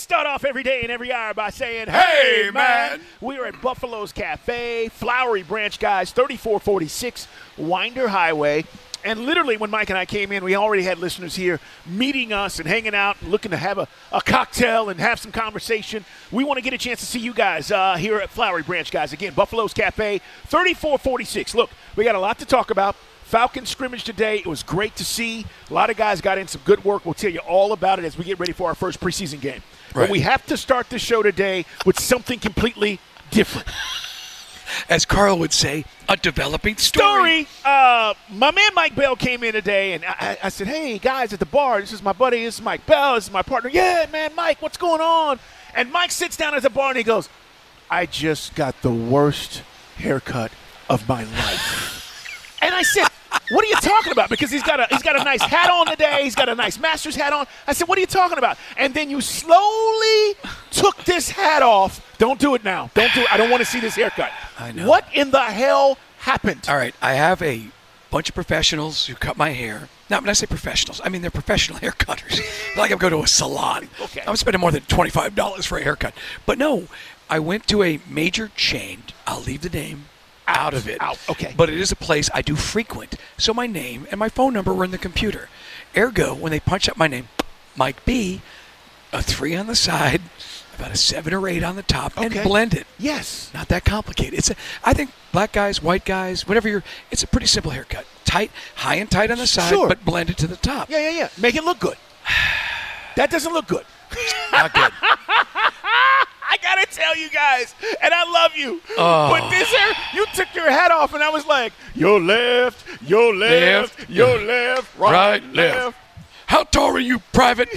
Start off every day and every hour by saying, hey, man. We are at Buffalo's Cafe, Flowery Branch, guys, 3446 Winder Highway. And literally when Mike and I came in, we already had listeners here meeting us and hanging out and looking to have a cocktail and have some conversation. We want to get a chance to see you guys here at Flowery Branch, guys. Again, Buffalo's Cafe, 3446. Look, we got a lot to talk about. Falcons scrimmage today. It was great to see. A lot of guys got in some good work. We'll tell you all about it as we get ready for our first preseason game. Right. But we have to start the show today with something completely different. As Carl would say, a developing story. My man Mike Bell came in today, and I said, hey, guys at the bar, this is my buddy, this is Mike Bell, this is my partner. Yeah, man, Mike, what's going on? And Mike sits down at the bar, and he goes, I just got the worst haircut of my life. And I said, what are you talking about? Because he's got a nice hat on today. He's got a nice Masters hat on. I said, what are you talking about? And then you slowly took this hat off. Don't do it now. Don't do it. I don't want to see this haircut. I know. What in the hell happened? All right. I have a bunch of professionals who cut my hair. Now, when I say professionals, I mean they're professional hair cutters. Like I'm going to a salon. Okay. I'm spending more than $25 for a haircut. But no, I went to a major chain. I'll leave the name out of it. Okay. But it is a place I do frequent. So my name and my phone number were in the computer. Ergo, when they punch up my name, Mike B, a 3 on the side, about a 7 or 8 on the top, and blend it. Yes. Not that complicated. I think black guys, white guys, whatever it's a pretty simple haircut. Tight, high and tight on the side, but blend it to the top. Yeah. Make it look good. That doesn't look good. Not good. I got to tell you guys, and I love you, but this hair, you took your hat off, and I was like, your left, right, left. How tall are you, Private?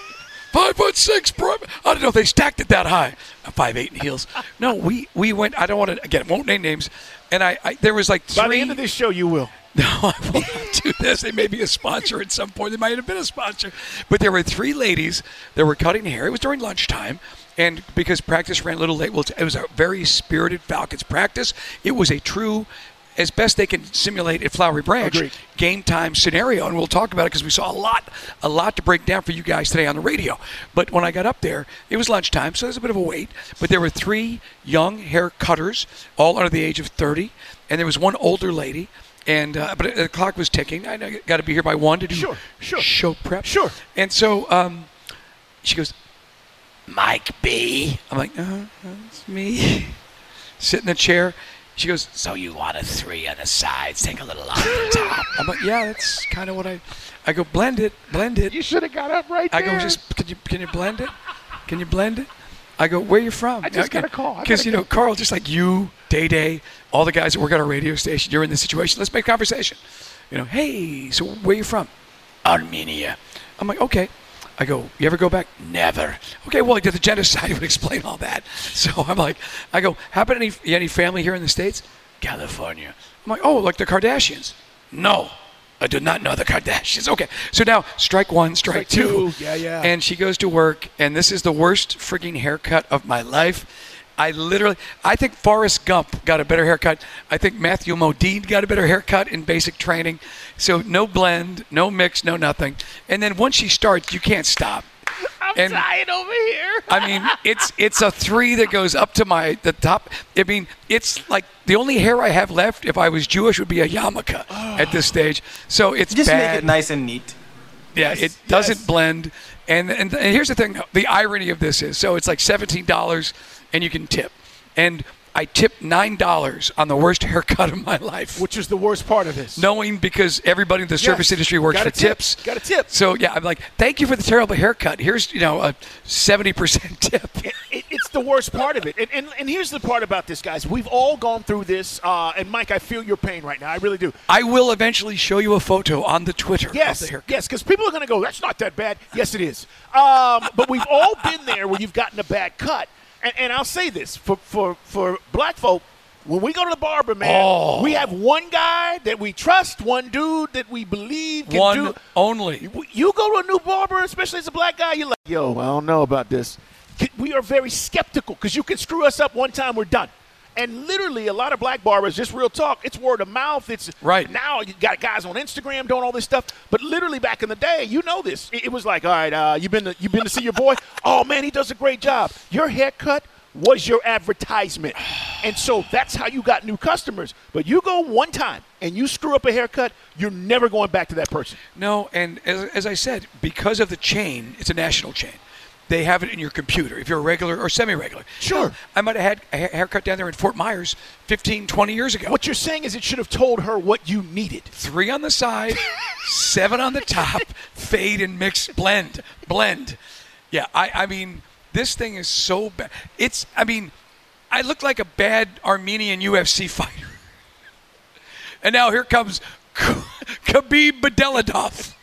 5'6", Private. I don't know if they stacked it that high. 5'8" in heels. No, we went, I don't want to, again, won't name names, and I there was like 3. By the end of this show, you will. No, I will not do this. They may be a sponsor at some point. They might have been a sponsor. But there were 3 ladies that were cutting hair. It was during lunchtime. And because practice ran a little late, it was a very spirited Falcons practice. It was a true, as best they can simulate at Flowery Branch, game time scenario. And we'll talk about it because we saw a lot to break down for you guys today on the radio. But when I got up there, it was lunchtime, so there's a bit of a wait. But there were 3 young hair cutters, all under the age of 30. And there was one older lady. And but the clock was ticking. I got to be here by 1 to do show prep. Sure. And so she goes, Mike B. I'm like, that's me. Sit in the chair. She goes, so you want a 3 on the sides, take a little off the top. I'm like, yeah, that's kind of what I go, blend it. You should have got up right there. I go, just, can you blend it? Can you blend it? I go, where you from? I just got a call. Because, Carl, just like you, Day, all the guys that work at our radio station, you're in this situation. Let's make conversation. Hey, so where you from? Armenia. I'm like, okay. I go, you ever go back? Never. Okay, well, the genocide would explain all that. So I'm like, how about any family here in the States? California. I'm like, oh, like the Kardashians? No. I do not know the Kardashians. Okay, so now strike 1, strike 2. Yeah. And she goes to work, and this is the worst frigging haircut of my life. I think Forrest Gump got a better haircut. I think Matthew Modine got a better haircut in basic training. So no blend, no mix, no nothing. And then once she starts, you can't stop. I'm dying over here. I mean, it's a 3 that goes up to the top. I mean, it's like the only hair I have left, if I was Jewish, would be a yarmulke at this stage. So it's just bad. Make it nice and neat. Yeah, it doesn't blend. And here's the thing. The irony of this is, so it's like $17 and you can tip. And I tipped $9 on the worst haircut of my life. Which is the worst part of this. Knowing because everybody in the service industry works for tips. Got a tip. So, yeah, I'm like, thank you for the terrible haircut. Here's, a 70% tip. It's the worst part of it. And here's the part about this, guys. We've all gone through this. And, Mike, I feel your pain right now. I really do. I will eventually show you a photo on the Twitter of the haircut. Yes, because people are going to go, that's not that bad. Yes, it is. But we've all been there where you've gotten a bad cut. And I'll say this, for black folk, when we go to the barber, man, we have one guy that we trust, one dude that we believe can do. One only. You go to a new barber, especially as a black guy, you're like, yo, I don't know about this. We are very skeptical because you can screw us up one time, we're done. And literally, a lot of black barbers, just real talk, it's word of mouth. It's right. Now you got guys on Instagram doing all this stuff. But literally back in the day, you know this. It was like, all right, you been to see your boy? Oh, man, he does a great job. Your haircut was your advertisement. And so that's how you got new customers. But you go one time and you screw up a haircut, you're never going back to that person. No, and as I said, because of the chain, it's a national chain. They have it in your computer if you're a regular or semi-regular. Sure. Hell, I might have had a haircut down there in Fort Myers 15, 20 years ago. What you're saying is it should have told her what you needed. 3 on the side, 7 on the top, fade and mix, blend. Yeah, I mean, this thing is so bad. I look like a bad Armenian UFC fighter. And now here comes Khabib Bedeladov.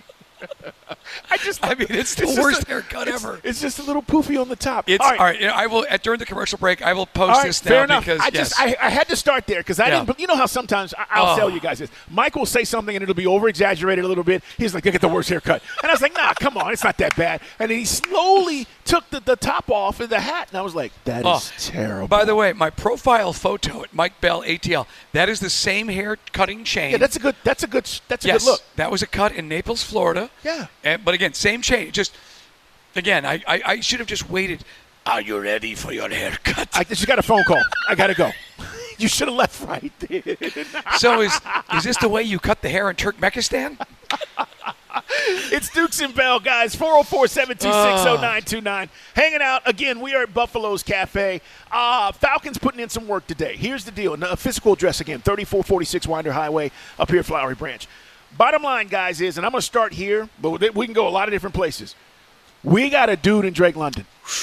It's the worst haircut ever. It's just a little poofy on the top. All right. I will during the commercial break. I will post this now fair enough. because I had to start there because I didn't. You know how sometimes I'll tell you guys this. Mike will say something and it'll be over exaggerated a little bit. He's like, "Look at the worst haircut," and I was like, "Nah, come on, it's not that bad." And then he slowly took the top off of the hat, and I was like, "That is terrible." By the way, my profile photo at Mike Bell ATL. That is the same hair cutting chain. Yeah, that's a good look. That was a cut in Naples, Florida. Yeah. But again, same chain. Just again, I should have just waited. Are you ready for your haircut? I just got a phone call. I gotta go. You should have left right there. So is this the way you cut the hair in Turkmenistan? It's Dukes and Bell, guys. 404-726-0929. Hanging out. Again, we are at Buffalo's Cafe. Falcons putting in some work today. Here's the deal. A physical address again, 3446 Winder Highway up here at Flowery Branch. Bottom line, guys, is, and I'm going to start here, but we can go a lot of different places. We got a dude in Drake London.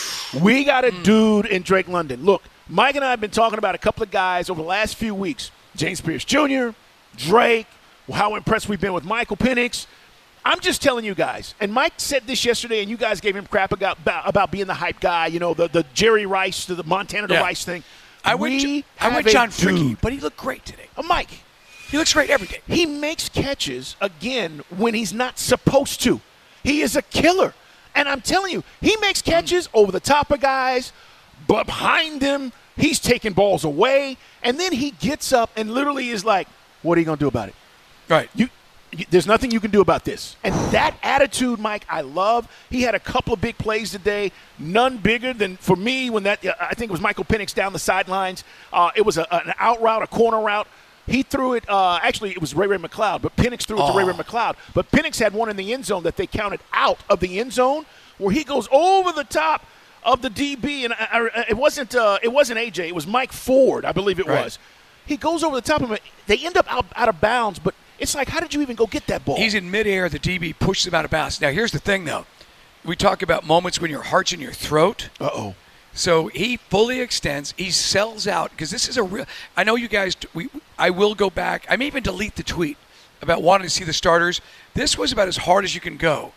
Look, Mike and I have been talking about a couple of guys over the last few weeks. James Pierce Jr., Drake, how impressed we've been with Michael Penix. I'm just telling you guys, and Mike said this yesterday, and you guys gave him crap about being the hype guy, you know, the Jerry Rice, the Montana to Rice thing. I went John Fricky, but he looked great today. Mike. He looks great every day. He makes catches, again, when he's not supposed to. He is a killer. And I'm telling you, he makes catches over the top of guys, but behind them, he's taking balls away, and then he gets up and literally is like, what are you going to do about it? Right. There's nothing you can do about this. And that attitude, Mike, I love. He had a couple of big plays today, none bigger than, for me, when I think it was Michael Penix down the sidelines. It was an out route, a corner route. He threw it, actually it was Ray McCloud, but Penix threw it to Ray McCloud. But Penix had one in the end zone that they counted out of the end zone where he goes over the top of the DB. And it wasn't AJ, it was Mike Ford, I believe it was. He goes over the top of him. They end up out of bounds, but it's like, how did you even go get that ball? He's in midair. The DB pushes him out of bounds. Now, here's the thing, though. We talk about moments when your heart's in your throat. Uh-oh. So he fully extends. He sells out because this is a real – I know you guys I will go back. I may even delete the tweet about wanting to see the starters. This was about as hard as you can go.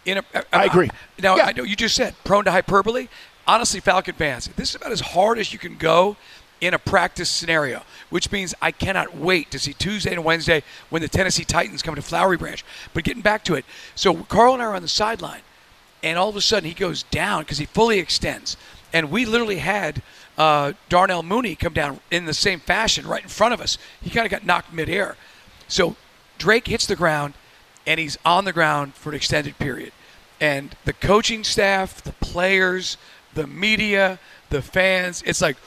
I agree. Now, I know you just said prone to hyperbole. Honestly, Falcon fans, this is about as hard as you can go in a practice scenario, which means I cannot wait to see Tuesday and Wednesday when the Tennessee Titans come to Flowery Branch. But getting back to it, so Carl and I are on the sideline, and all of a sudden he goes down because he fully extends. And we literally had Darnell Mooney come down in the same fashion right in front of us. He kind of got knocked midair. So Drake hits the ground, and he's on the ground for an extended period. And the coaching staff, the players, the media, the fans, it's like,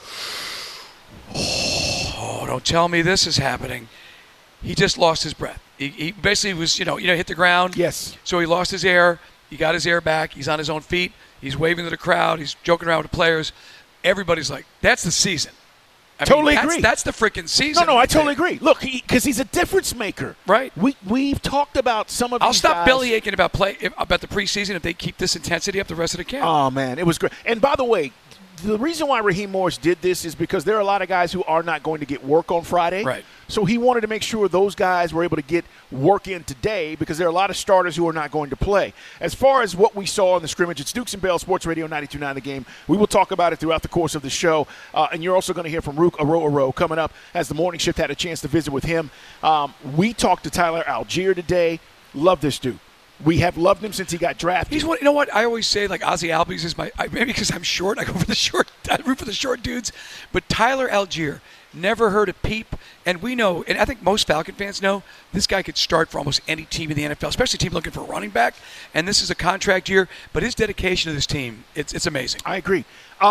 oh, don't tell me this is happening. He just lost his breath. He basically was, hit the ground. Yes. So he lost his air. He got his air back. He's on his own feet. He's waving to the crowd. He's joking around with the players. Everybody's like, that's the season. Totally agree. That's the freaking season. No, I totally agree. Look, because he's a difference maker. Right. We've talked about some of these I'll stop guys. bellyaching about the preseason if they keep this intensity up the rest of the camp. Oh, man, it was great. And by the way, the reason why Raheem Morris did this is because there are a lot of guys who are not going to get work on Friday. Right. So he wanted to make sure those guys were able to get work in today because there are a lot of starters who are not going to play. As far as what we saw in the scrimmage, it's Dukes and Bell, Sports Radio 92.9 The Game. We will talk about it throughout the course of the show. And you're also going to hear from Rook Aro coming up as the morning shift had a chance to visit with him. We talked to Tyler Algier today. Love this dude. We have loved him since he got drafted. He's one. You know what? I always say, like, Ozzy Albies is maybe because I'm short, I go for the short. I root for the short dudes. But Tyler Algier never heard a peep. And we know, and I think most Falcon fans know, this guy could start for almost any team in the NFL, especially a team looking for a running back. And this is a contract year. But his dedication to this team, it's amazing. I agree.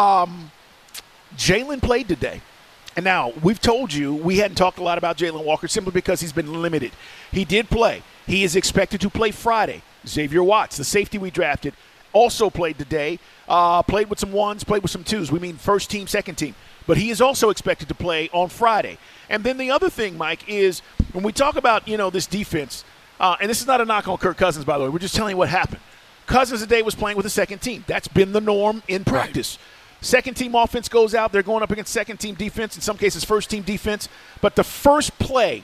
Jalen played today. And now, we've told you we hadn't talked a lot about Jalen Walker simply because he's been limited. He did play. He is expected to play Friday. Xavier Watts, the safety we drafted, also played today. Played with some ones, played with some twos. We mean first team, second team. But he is also expected to play on Friday. And then the other thing, Mike, is when we talk about, this defense, and this is not a knock on Kirk Cousins, by the way. We're just telling you what happened. Cousins today was playing with the second team. That's been the norm in practice. Right. Second team offense goes out. They're going up against second team defense, in some cases first team defense. But the first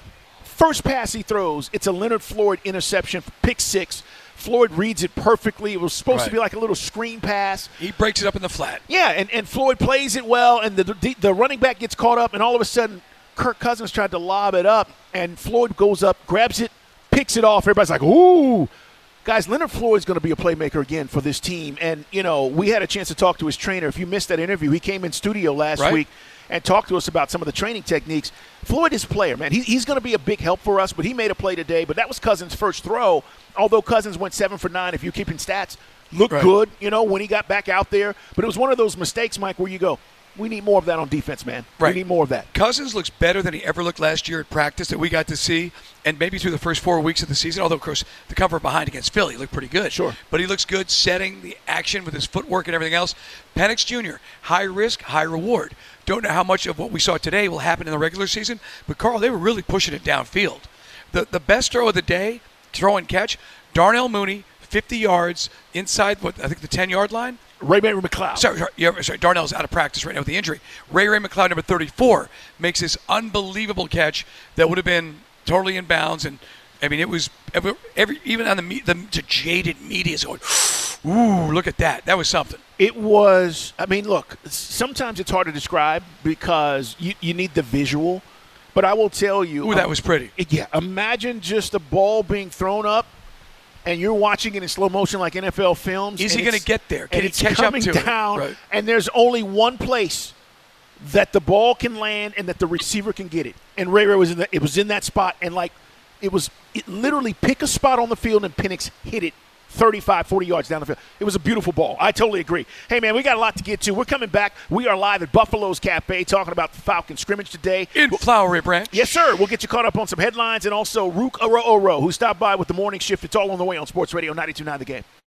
pass he throws, it's a Leonard Floyd interception, pick six. Floyd reads it perfectly. It was supposed to be like a little screen pass. He breaks it up in the flat. Yeah, and Floyd plays it well, and the running back gets caught up, and all of a sudden Kirk Cousins tried to lob it up, and Floyd goes up, grabs it, picks it off. Everybody's like, ooh. Guys, Leonard Floyd's going to be a playmaker again for this team. And, we had a chance to talk to his trainer. If you missed that interview, he came in studio last week and talked to us about some of the training techniques. Floyd is a player, man. He's going to be a big help for us, but he made a play today. But that was Cousins' first throw, although Cousins went 7 for 9. If you're keeping stats, looked good, when he got back out there. But it was one of those mistakes, Mike, where you go, we need more of that on defense, man. Right. We need more of that. Cousins looks better than he ever looked last year at practice that we got to see, and maybe through the first 4 weeks of the season, although, of course, the cover behind against Philly looked pretty good. Sure. But he looks good setting the action with his footwork and everything else. Penix Jr., high risk, high reward. Don't know how much of what we saw today will happen in the regular season, but, Carl, they were really pushing it downfield. The best throw of the day, throw and catch, Darnell Mooney, 50 yards inside, I think the 10-yard line. Ray McLeod. Sorry, Darnell's out of practice right now with the injury. Ray McLeod, number 34, makes this unbelievable catch that would have been totally in bounds. And, I mean, it was even on the jaded media is going, ooh, look at that. That was something. It was, look, sometimes it's hard to describe because you need the visual. But I will tell you. Ooh, that was pretty. Imagine just a ball being thrown up. And you're watching it in slow motion like NFL films. Is he going to get there? Can he it's catch coming up to down, it? Right. And there's only one place that the ball can land and that the receiver can get it. And Ray was in that spot, and it literally pick a spot on the field and Penix hit it 35, 40 yards down the field. It was a beautiful ball. I totally agree. Hey, man, we got a lot to get to. We're coming back. We are live at Buffalo's Cafe talking about the Falcon scrimmage today. In Flowery Branch. Yes, sir. We'll get you caught up on some headlines and also Rook Oro, who stopped by with the morning shift. It's all on the way on Sports Radio 92.9 The Game.